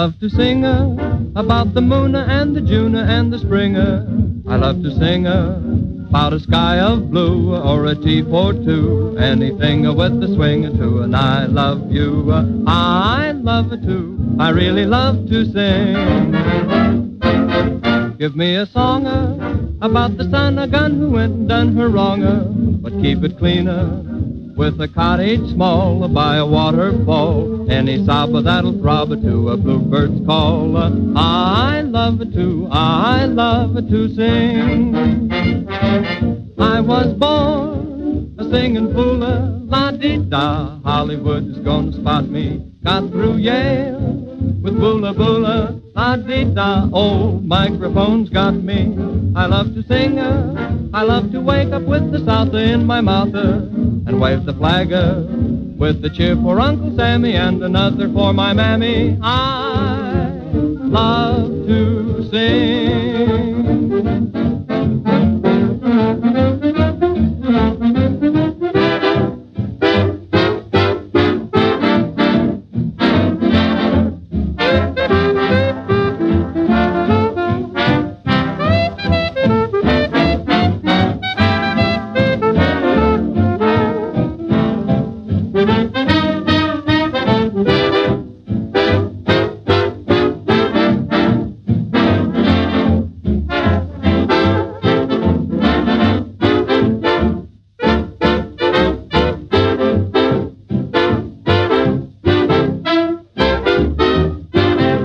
love to sing about the moon and the June and the spring. I love to sing about a sky of blue or a tea for two, anything with the swing to. And I love you, I love to, I really love to sing. Give me a song about the son of gun who went and done her wrong, but keep it clean with a cottage small by a waterfall, any sob that'll throb to a bluebird's call. I love to sing. I was born a singing fool, la-dee-da. Hollywood's gonna spot me. Got through Yale with boola boola, la-dee-da. Old microphone's got me. I love to sing, I love to wake up with the South in my mouth and wave the flag with a cheer for Uncle Sammy and another for my mammy. I love to sing.